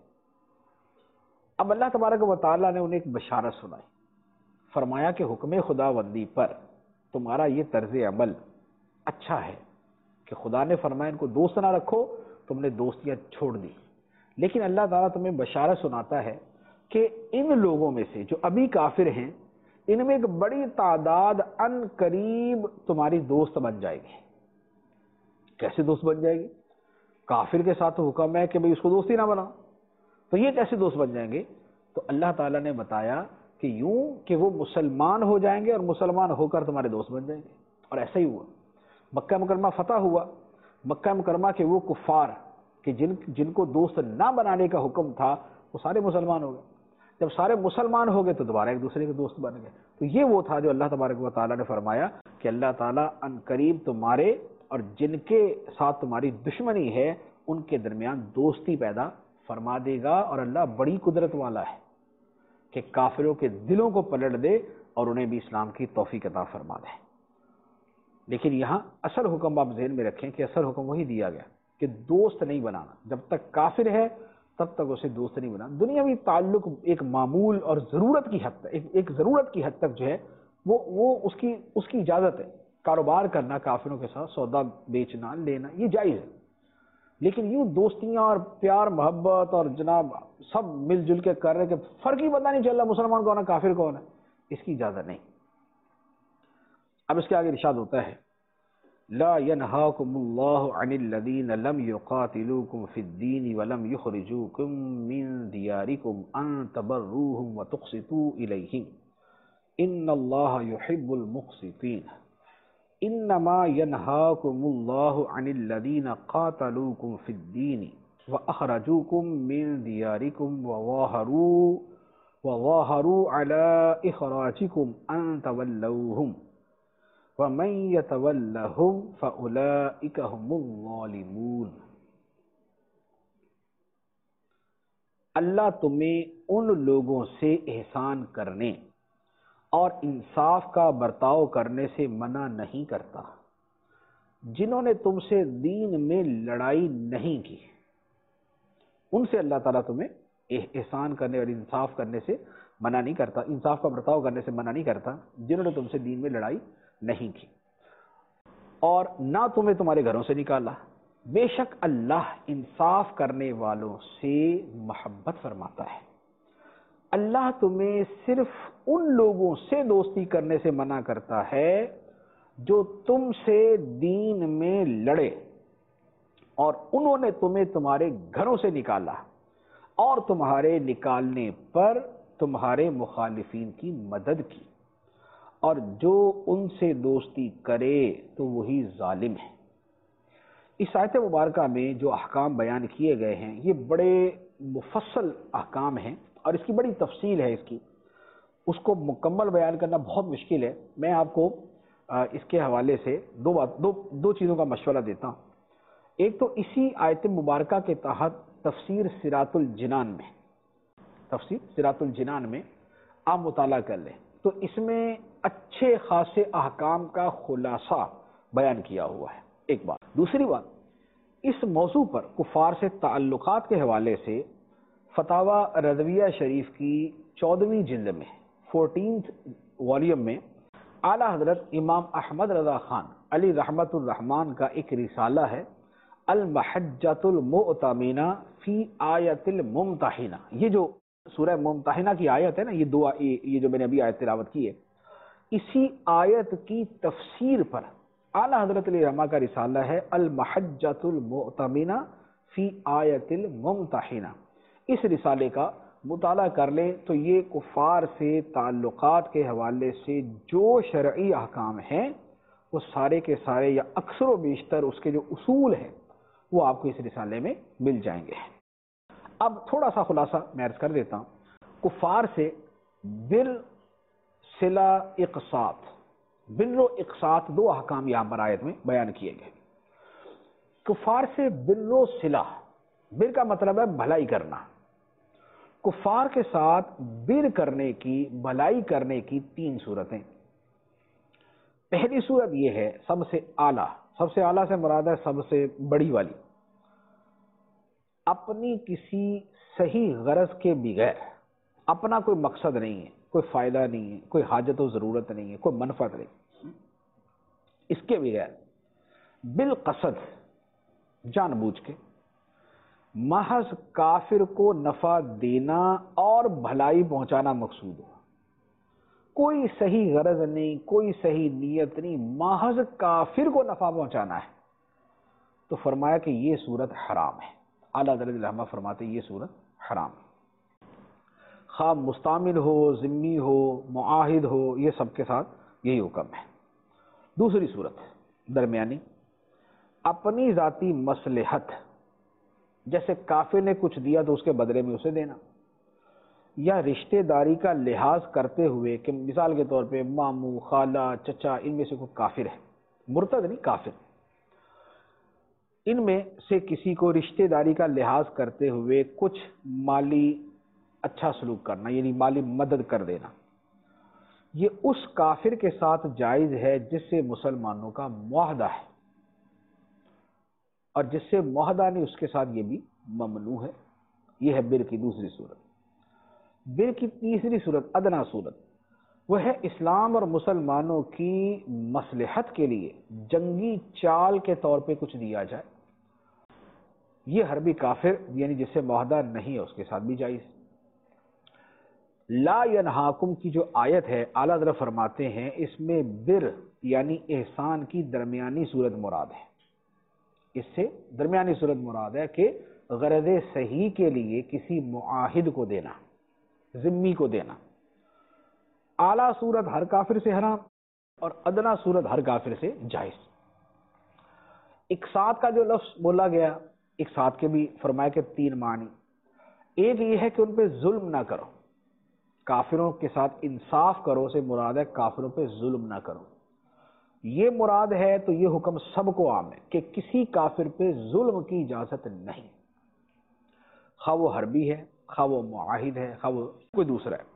اب اللہ تبارک و تعالیٰ نے انہیں ایک بشارت سنائی، فرمایا کہ حکم خداوندی پر تمہارا یہ طرز عمل اچھا ہے کہ خدا نے فرمایا ان کو دوست نہ رکھو، تم نے دوستیاں چھوڑ دی، لیکن اللہ تعالیٰ تمہیں بشارت سناتا ہے کہ ان لوگوں میں سے جو ابھی کافر ہیں، ان میں ایک بڑی تعداد ان قریب تمہاری دوست بن جائے گی۔ کیسے دوست بن جائے گی؟ کافر کے ساتھ تو حکم ہے کہ بھئی اس کو دوستی نہ بناؤ، تو یہ کیسے دوست بن جائیں گے؟ تو اللہ تعالیٰ نے بتایا کہ یوں کہ وہ مسلمان ہو جائیں گے اور مسلمان ہو کر تمہارے دوست بن جائیں گے، اور ایسا ہی ہوا۔ مکہ مکرمہ فتح ہوا، مکہ مکرمہ کے وہ کفار کہ جن جن کو دوست نہ بنانے کا حکم تھا وہ سارے مسلمان ہو گئے۔ جب سارے مسلمان ہو گئے تو دوبارہ ایک دوسرے کے دوست بن گئے۔ تو یہ وہ تھا جو اللہ تبارک و تعالیٰ نے فرمایا کہ اللہ تعالیٰ ان قریب تمہارے اور جن کے ساتھ تمہاری دشمنی ہے ان کے درمیان دوستی پیدا فرما دے گا، اور اللہ بڑی قدرت والا ہے کہ کافروں کے دلوں کو پلٹ دے اور انہیں بھی اسلام کی توفیق عطا فرما دے۔ لیکن یہاں اصل حکم آپ ذہن میں رکھیں کہ اصل حکم وہی دیا گیا کہ دوست نہیں بنانا، جب تک کافر ہے تب تک اسے دوست نہیں بنانا۔ دنیاوی تعلق ایک معمول اور ضرورت کی حد تک ایک, ایک ضرورت کی حد تک جو ہے وہ وہ اس کی اس کی اجازت ہے، کاروبار کرنا کافروں کے ساتھ، سودا بیچنا لینا یہ جائز ہے، لیکن یوں دوستیاں اور پیار محبت اور جناب سب مل جل کے کر رہے کہ فرق ہی پتہ نہیں چل رہا مسلمان کون ہے کافر کون ہے، اس کی اجازت نہیں۔ اب اس کے آگے ارشاد ہوتا ہے لا ينهاكم الله عن الذين لم يقاتلوكم في الدين ولم يخرجوكم من دياركم ان تبروهم وتقسطوا اليهم ان الله يحب المقسطين انما ينهاكم الله عن الذين قاتلوكم في الدين واخرجوكم من دياركم وظاهروا وظاهروا على اخراجكم ان تولوهم وَمَن يَتَوَلَّهُمْ فَأُولَئِكَ هُمُ الظَّالِمُونَ۔ اللہ تمہیں ان لوگوں سے احسان کرنے اور انصاف کا برتاؤ کرنے سے منع نہیں کرتا جنہوں نے تم سے دین میں لڑائی نہیں کی۔ ان سے اللہ تعالیٰ تمہیں احسان کرنے اور انصاف کرنے سے منع نہیں کرتا، انصاف کا برتاؤ کرنے سے منع نہیں کرتا جنہوں نے تم سے دین میں لڑائی نہیں کی اور نہ تمہیں تمہارے گھروں سے نکالا۔ بے شک اللہ انصاف کرنے والوں سے محبت فرماتا ہے۔ اللہ تمہیں صرف ان لوگوں سے دوستی کرنے سے منع کرتا ہے جو تم سے دین میں لڑے اور انہوں نے تمہیں تمہارے گھروں سے نکالا اور تمہارے نکالنے پر تمہارے مخالفین کی مدد کی، اور جو ان سے دوستی کرے تو وہی ظالم ہے۔ اس آیت مبارکہ میں جو احکام بیان کیے گئے ہیں یہ بڑے مفصل احکام ہیں اور اس کی بڑی تفصیل ہے، اس کی اس کو مکمل بیان کرنا بہت مشکل ہے۔ میں آپ کو اس کے حوالے سے دو بات دو دو چیزوں کا مشورہ دیتا ہوں۔ ایک تو اسی آیت مبارکہ کے تحت تفسیر صراط الجنان میں تفسیر صراط الجنان میں آپ مطالعہ کر لیں تو اس میں اچھے خاصے احکام کا خلاصہ بیان کیا ہوا ہے، ایک بات۔ دوسری بات، اس موضوع پر کفار سے تعلقات کے حوالے سے فتاوی رضویہ شریف کی چودہویں جلد میں فورٹینتھ والیوم میں اعلیٰ حضرت امام احمد رضا خان علی رحمت الرحمن کا ایک رسالہ ہے المحجۃ المؤتمنہ فی آیت الممتحنہ. یہ جو سورہ ممتحنہ کی آیت ہے نا، یہ دو یہ جو میں نے ابھی آیت تلاوت کی ہے، اسی آیت کی تفسیر پر اعلیٰ حضرت علیہ رحمہ کا رسالہ ہے المحجۃ المؤتمنہ فی آیت الممتحنہ. اس رسالے کا مطالعہ کر لیں تو یہ کفار سے تعلقات کے حوالے سے جو شرعی احکام ہیں وہ سارے کے سارے یا اکثر و بیشتر اس کے جو اصول ہیں وہ آپ کو اس رسالے میں مل جائیں گے. اب تھوڑا سا خلاصہ میں عرض کر دیتا ہوں. کفار سے بر صلہ اقساط، بر و اقساط دو احکام یہاں پر آیت میں بیان کیے گئے. کفار سے بر و صلہ، بر کا مطلب ہے بھلائی کرنا. کفار کے ساتھ بر کرنے کی، بھلائی کرنے کی تین صورتیں. پہلی صورت یہ ہے سب سے اعلیٰ، سب سے اعلیٰ سے مراد ہے سب سے بڑی والی، اپنی کسی صحیح غرض کے بغیر، اپنا کوئی مقصد نہیں ہے، کوئی فائدہ نہیں ہے، کوئی حاجت و ضرورت نہیں ہے، کوئی منفعت نہیں، اس کے بغیر بالقصد، جان بوجھ کے محض کافر کو نفع دینا اور بھلائی پہنچانا مقصود ہو. کوئی صحیح غرض نہیں، کوئی صحیح نیت نہیں، محض کافر کو نفع پہنچانا ہے، تو فرمایا کہ یہ صورت حرام ہے. اعلیٰ حضرت الرحمہ فرماتے ہیں یہ صورت حرام ہے. خواہ مستعمل ہو، ذمی ہو، معاہد ہو، یہ سب کے ساتھ یہی حکم ہے. دوسری صورت درمیانی، اپنی ذاتی مصلحت، جیسے کافر نے کچھ دیا تو اس کے بدلے میں اسے دینا، یا رشتہ داری کا لحاظ کرتے ہوئے کہ مثال کے طور پہ ماموں، خالہ، چچا، ان میں سے کوئی کافر ہے، مرتد نہیں کافر، ان میں سے کسی کو رشتہ داری کا لحاظ کرتے ہوئے کچھ مالی اچھا سلوک کرنا، یعنی مالی مدد کر دینا، یہ اس کافر کے ساتھ جائز ہے جس سے مسلمانوں کا معاہدہ ہے، اور جس سے معاہدہ نہیں اس کے ساتھ یہ بھی ممنوع ہے. یہ ہے بر کی دوسری صورت. بر کی تیسری صورت ادنا صورت، وہ ہے اسلام اور مسلمانوں کی مصلحت کے لیے جنگی چال کے طور پہ کچھ دیا جائے. یہ حربی کافر یعنی جس سے معاہدہ نہیں ہے اس کے ساتھ بھی جائز. لا ینہاکم کی جو آیت ہے اعلیٰ حضرت فرماتے ہیں اس میں بر یعنی احسان کی درمیانی صورت مراد ہے. اس سے درمیانی صورت مراد ہے کہ غرض صحیح کے لیے کسی معاہد کو دینا، ذمی کو دینا. اعلیٰ صورت ہر کافر سے حرام اور ادنا صورت ہر کافر سے جائز. اقساط کا جو لفظ بولا گیا، اقساط کے بھی فرمایا کہ تین معنی. ایک یہ ہے کہ ان پہ ظلم نہ کرو، کافروں کے ساتھ انصاف کرو سے مراد ہے کافروں پہ ظلم نہ کرو. یہ مراد ہے تو یہ حکم سب کو عام ہے کہ کسی کافر پہ ظلم کی اجازت نہیں، خواہ وہ حربی ہے، خواہ وہ معاہد ہے، خواہ وہ کوئی دوسرا ہے.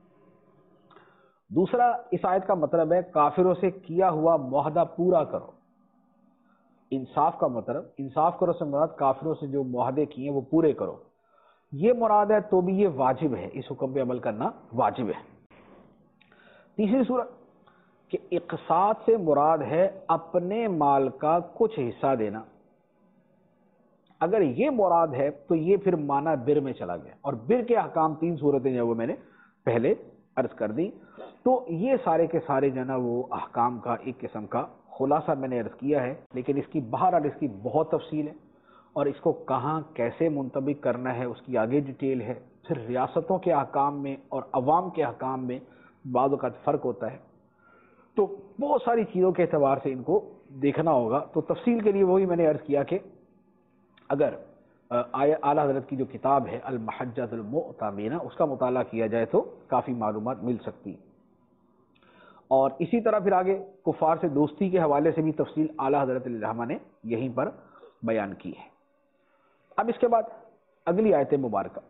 دوسرا اس آیت کا مطلب ہے کافروں سے کیا ہوا معاہدہ پورا کرو. انصاف کا مطلب، انصاف کرو سے مراد کافروں سے جو معاہدے کیے ہیں وہ پورے کرو. یہ مراد ہے تو بھی یہ واجب ہے، اس حکم پہ عمل کرنا واجب ہے. تیسری صورت کہ اقساط سے مراد ہے اپنے مال کا کچھ حصہ دینا. اگر یہ مراد ہے تو یہ پھر معنی بر میں چلا گیا، اور بر کے احکام تین صورتیں جو وہ میں نے پہلے عرض کر دی. تو یہ سارے کے سارے جو نا وہ احکام کا ایک قسم کا خلاصہ میں نے عرض کیا ہے، لیکن اس کی بہرحال اس کی بہت تفصیل ہے، اور اس کو کہاں کیسے منطبق کرنا ہے اس کی آگے ڈیٹیل ہے. پھر ریاستوں کے احکام میں اور عوام کے احکام میں بعض اوقات فرق ہوتا ہے، تو بہت ساری چیزوں کے اعتبار سے ان کو دیکھنا ہوگا. تو تفصیل کے لیے وہی میں نے عرض کیا کہ اگر اعلیٰ حضرت کی جو کتاب ہے المحجۃ المؤتمنہ اس کا مطالعہ کیا جائے تو کافی معلومات مل سکتی. اور اسی طرح پھر آگے کفار سے دوستی کے حوالے سے بھی تفصیل اعلیٰ حضرت الرحمہ نے یہیں پر بیان کی ہے. اب اس کے بعد اگلی آیت مبارکہ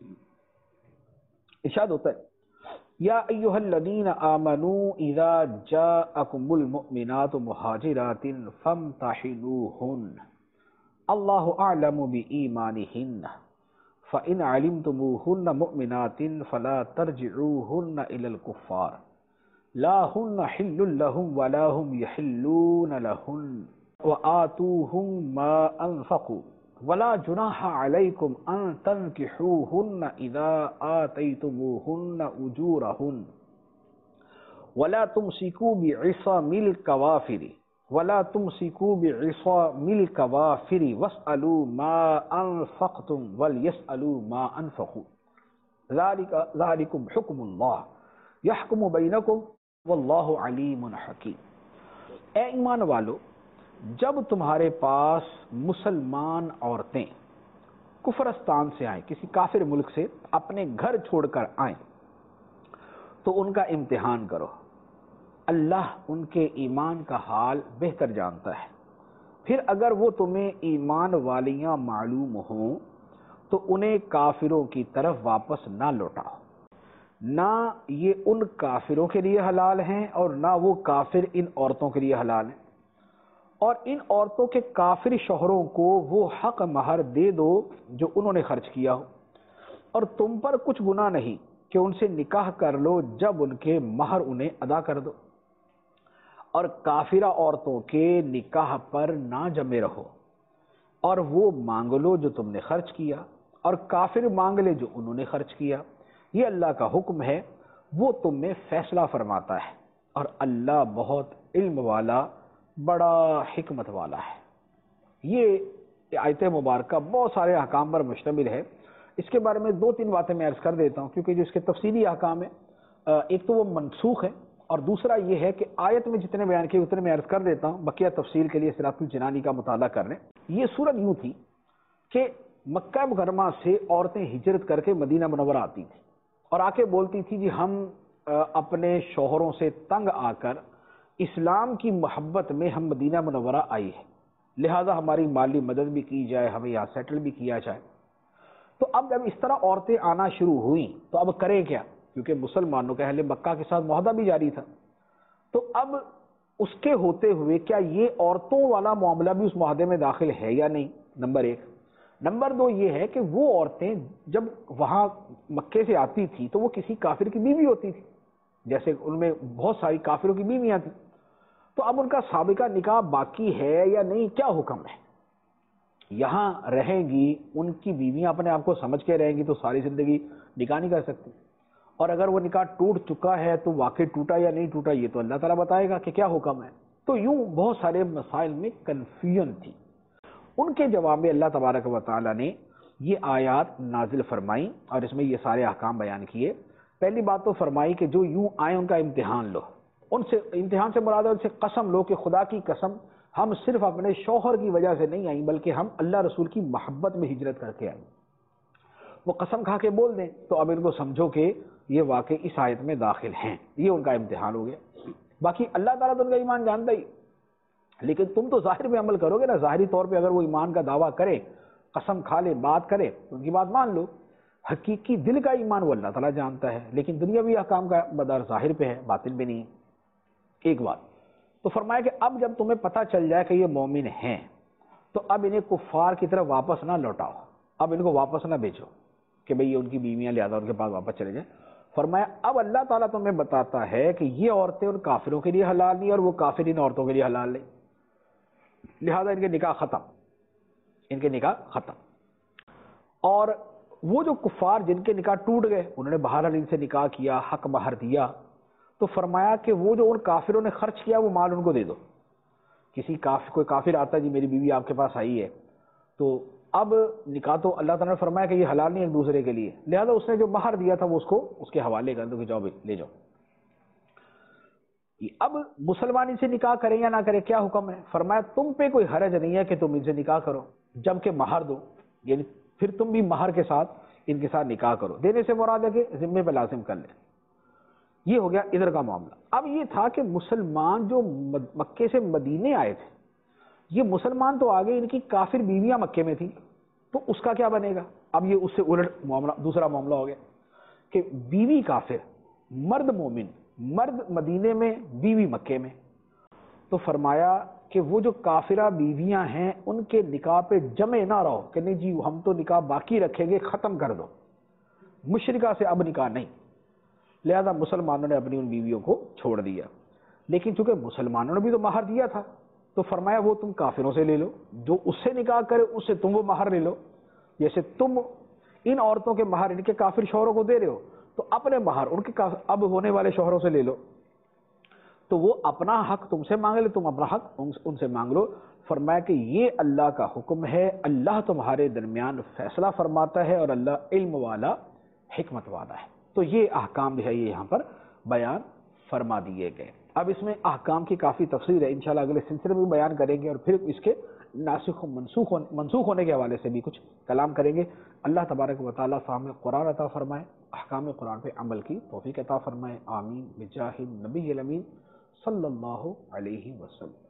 ارشاد ہوتا ہے یا ایھا الذین آمنوا اذا جاءکم المؤمنات مہاجرات فامتحنوہن اللہ اعلم بایمانہن فَإِنْ عَلِمْتُمُوهُنَّ مُؤْمِنَاتٍ فَلَا تَرْجِعُوهُنَّ إِلَى الْكُفَّارِ لَا هُنَّ حِلٌّ لَهُمْ وَلَا هُمْ يَحِلُّونَ لَهُنَّ وَآتُوهُمْ مَا أَنفَقُوا وَلَا جُنَاحَ عَلَيْكُمْ أَن تَنكِحُوهُنَّ إِذَا آتَيْتُمُوهُنَّ أُجُورَهُنَّ وَلَا تُمْسِكُوا بِعِصَمِ الْكَوَافِرِ وَلَا تُمْسِكُوا بِعِصَمِ الْكَوَافِرِ وَاسْأَلُوا مَا أَنفَقْتُمْ وَلْيَسْأَلُوا مَا أَنفَقُوا ذَلِكَ ذَلِكُمْ حُكْمُ اللَّهِ يَحْكُمُ بَيْنَكُمْ وَاللَّهُ عَلِيمٌ حَكِيمٌ۔ اے ایمان والو، جب تمہارے پاس مسلمان عورتیں کفرستان سے آئیں، کسی کافر ملک سے اپنے گھر چھوڑ کر آئیں، تو ان کا امتحان کرو۔ اللہ ان کے ایمان کا حال بہتر جانتا ہے۔ پھر اگر وہ تمہیں ایمان والیاں معلوم ہوں تو انہیں کافروں کی طرف واپس نہ لوٹاؤ، نہ یہ ان کافروں کے لیے حلال ہیں اور نہ وہ کافر ان عورتوں کے لیے حلال ہیں، اور ان عورتوں کے کافر شوہروں کو وہ حق مہر دے دو جو انہوں نے خرچ کیا ہو، اور تم پر کچھ گناہ نہیں کہ ان سے نکاح کر لو جب ان کے مہر انہیں ادا کر دو، اور کافرہ عورتوں کے نکاح پر نہ جمے رہو، اور وہ مانگ لو جو تم نے خرچ کیا، اور کافر مانگ لے جو انہوں نے خرچ کیا۔ یہ اللہ کا حکم ہے، وہ تم میں فیصلہ فرماتا ہے، اور اللہ بہت علم والا، بڑا حکمت والا ہے۔ یہ آیت مبارکہ بہت سارے احکام پر مشتمل ہے۔ اس کے بارے میں دو تین باتیں میں عرض کر دیتا ہوں، کیونکہ جو اس کے تفصیلی احکام ہیں، ایک تو وہ منسوخ ہے، اور دوسرا یہ ہے کہ آیت میں جتنے بیان کیے اتنے میں عرض کر دیتا ہوں، بقیہ تفصیل کے لیے صراط الجنانی کا مطالعہ کر لیں۔ یہ صورت یوں تھی کہ مکہ مکرمہ سے عورتیں ہجرت کر کے مدینہ منورہ آتی تھیں، اور آ کے بولتی تھی جی ہم اپنے شوہروں سے تنگ آ کر اسلام کی محبت میں ہم مدینہ منورہ آئی ہے، لہذا ہماری مالی مدد بھی کی جائے، ہمیں یہاں سیٹل بھی کیا جائے۔ تو اب جب اس طرح عورتیں آنا شروع ہوئیں تو اب کریں کیا، کیونکہ مسلمانوں کے اہل مکہ کے ساتھ معاہدہ بھی جاری تھا۔ تو اب اس کے ہوتے ہوئے کیا یہ عورتوں والا معاملہ بھی اس معاہدے میں داخل ہے یا نہیں، نمبر ایک۔ نمبر دو یہ ہے کہ وہ عورتیں جب وہاں مکے سے آتی تھی تو وہ کسی کافر کی بیوی ہوتی تھی، جیسے ان میں بہت ساری کافروں کی بیویاں تھیں، تو اب ان کا سابقہ نکاح باقی ہے یا نہیں، کیا حکم ہے؟ یہاں رہیں گی ان کی بیویاں اپنے آپ کو سمجھ کے رہیں گی تو ساری زندگی نکاح نہیں کر سکتی، اور اگر وہ نکاح ٹوٹ چکا ہے تو واقعی ٹوٹا یا نہیں ٹوٹا یہ تو اللہ تعالیٰ بتائے گا کہ کیا حکم ہے۔ تو یوں بہت سارے مسائل میں کنفیوژن تھی۔ ان کے جواب میں اللہ تبارک و تعالیٰ نے یہ آیات نازل فرمائی اور اس میں یہ سارے احکام بیان کیے۔ پہلی بات تو فرمائی کہ جو یوں آئیں ان کا امتحان لو، ان سے امتحان سے مراد ہے ان سے قسم لو کہ خدا کی قسم ہم صرف اپنے شوہر کی وجہ سے نہیں آئیں بلکہ ہم اللہ رسول کی محبت میں ہجرت کر کے آئیں۔ وہ قسم کھا کے بول دیں تو اب ان کو سمجھو کہ یہ واقعی اس آیت میں داخل ہیں، یہ ان کا امتحان ہو گیا۔ باقی اللہ تعالیٰ تو ان کا ایمان جانتا ہی، لیکن تم تو ظاہر میں عمل کرو گے نا۔ ظاہری طور پہ اگر وہ ایمان کا دعویٰ کرے، قسم کھا لے، بات کرے تو ان کی بات مان لو۔ حقیقی دل کا ایمان وہ اللہ تعالیٰ جانتا ہے، لیکن دنیاوی احکام کا مدار ظاہر پہ ہے، باطن پہ نہیں ہے۔ ایک بات تو فرمایا کہ اب جب تمہیں پتہ چل جائے کہ یہ مومن ہیں تو اب انہیں کفار کی طرف واپس نہ لوٹاؤ، اب ان کو واپس نہ بھیجو کہ بھئی یہ ان کی بیویاں لہذا ان کے پاس واپس چلے جائیں۔ فرمایا اب اللہ تعالیٰ تمہیں بتاتا ہے کہ یہ عورتیں ان کافروں کے لیے حلال نہیں اور وہ کافر ان عورتوں کے لیے حلال نہیں، لہذا ان کے نکاح ختم، ان کے نکاح ختم۔ اور وہ جو کفار جن کے نکاح ٹوٹ گئے انہوں نے بہرحال ان سے نکاح کیا، حق مہر دیا، تو فرمایا کہ وہ جو ان کافروں نے خرچ کیا وہ مال ان کو دے دو۔ کسی کافر کوئی کافر آتا ہے جی میری بیوی آپ کے پاس آئی ہے، تو اب نکاح تو اللہ تعالیٰ نے فرمایا کہ یہ حلال نہیں ایک دوسرے کے لیے، لہذا اس نے جو مہر دیا تھا وہ اس کو اس کے حوالے کر دو کہ جاؤ لے جاؤ۔ اب مسلمان ان سے نکاح کریں یا نہ کریں کیا حکم ہے؟ فرمایا تم پہ کوئی حرج نہیں ہے کہ تم ان سے نکاح کرو جبکہ مہر دو، یعنی پھر تم بھی مہر کے ساتھ ان کے ساتھ نکاح کرو۔ دینے سے مراد ہے کہ ذمے پہ لازم کر لیں۔ یہ ہو گیا ادھر کا معاملہ۔ اب یہ تھا کہ مسلمان جو مکے سے مدینے آئے تھے، یہ مسلمان تو آگے ان کی کافر بیویاں مکے میں تھیں، تو اس کا کیا بنے گا؟ اب یہ اس سے الٹ معاملہ، دوسرا معاملہ ہو گیا کہ بیوی کافر، مرد مومن، مرد مدینے میں، بیوی مکے میں۔ تو فرمایا کہ کہ وہ جو کافرہ بیویاں ہیں ان کے نکاح پہ جمع نہ رہو کہ نہیں جی ہم تو نکاح باقی رکھیں گے، ختم کر دو، مشرکہ سے اب نکاح نہیں، لہذا مسلمانوں نے اپنی ان بیویوں کو چھوڑ دیا۔ لیکن چونکہ مسلمانوں نے بھی تو مہر دیا تھا تو فرمایا وہ تم کافروں سے لے لو، جو اس سے نکاح کرے اس سے تم وہ مہر لے لو، جیسے تم ان عورتوں کے مہر ان کے کافر شوہروں کو دے رہے ہو تو اپنے مہر ان کے اب ہونے والے شوہروں سے لے لو، تو وہ اپنا حق تم سے مانگ لے، تم اپنا حق ان سے مانگ لو۔ فرمایا کہ یہ اللہ کا حکم ہے، اللہ تمہارے درمیان فیصلہ فرماتا ہے اور اللہ علم والا حکمت والا ہے۔ تو یہ احکام جو ہے یہ یہاں پر بیان فرما دیے گئے۔ اب اس میں احکام کی کافی تفصیل ہے، انشاءاللہ اگلے سلسلے میں بھی بیان کریں گے، اور پھر اس کے ناسخ و منسوخ منسوخ ہونے کے حوالے سے بھی کچھ کلام کریں گے۔ اللہ تبارک و تعالیٰ فہم قرآن عطا فرمائے، احکام قرآن پہ عمل کی توفیق عطا فرمائے، آمین بجاہ النبی الامین صلی اللہ علیہ وسلم۔